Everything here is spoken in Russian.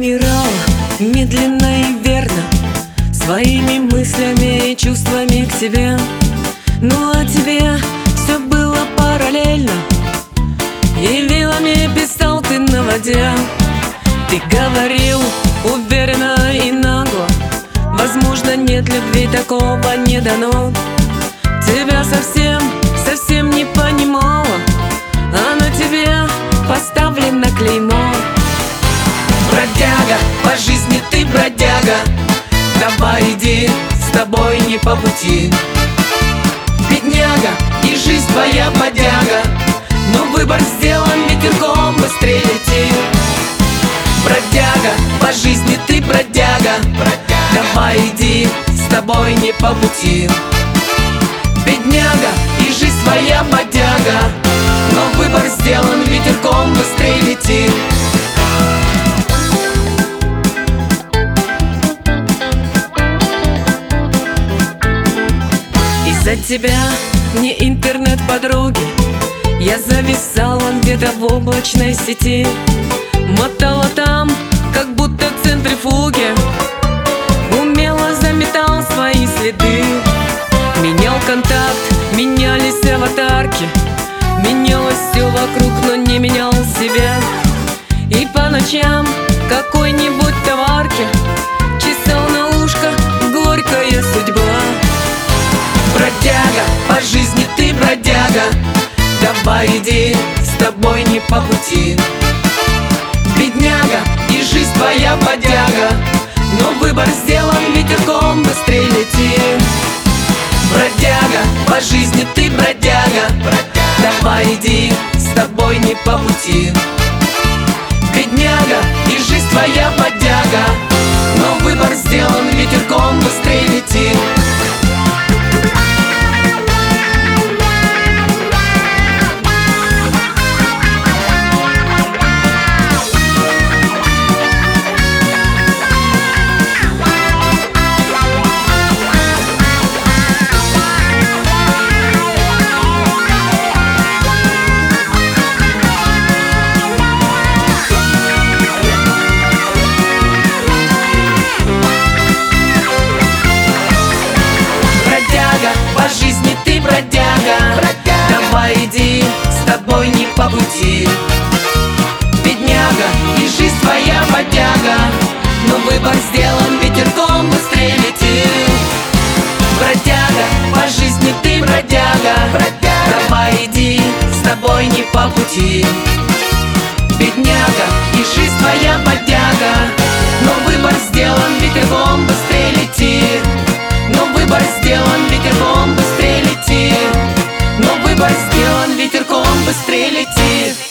умирала медленно и верно, своими мыслями и чувствами к тебе. Ну а тебе все было параллельно, и вилами писал ты на воде. Ты говорил уверенно и нагло: возможно, нет любви, такого не дано. Тебя совсем не понимала, а на тебе поставлено клеймо. Бродяга, по жизни ты бродяга, давай иди, с тобой не по пути. Бедняга, и жизнь твоя бодяга, но выбор сделан, ветерком быстрее лети. Бродяга, по жизни ты бродяга, давай иди, с тобой не по пути. Бедняга, и жизнь твоя бодяга, но выбор сделан, ветерком быстрее лети. Из-за тебя мне интернет-подруги, я зависала где-то в облачной сети. Мотала там, как будто в центрифуге, умело заметал свои следы. Менял контакт, менялись аватарки, менялось все вокруг, но не менял себя. И по ночам какой-нибудь товарке чесал на ушко горькая судьба. Бродяга, по жизни ты бродяга, давай иди, с тобой не по пути. Бедняга, и жизнь твоя бодяга, но выбор сделан, ветерком быстрее лети. Бродяга, по жизни ты бродяга, давай иди, с тобой не по пути. Бедняга, и жизнь твоя бодяга, но выбор сделан, ветерком быстрее лети. По жизни ты бродяга, давай иди, с тобой не по пути. Бедняга, и жизнь твоя бодяга, но выбор сделан, ветерком быстрее лети. Бродяга, по жизни ты бродяга, давай иди, с тобой не по пути. Бедняга, и жизнь твоя бодяга, но выбор сделан, ветерком быстрее лети. Но выбор сделан, ветерком быстрее лети. Но выбор сделан, ветерком быстрее лети.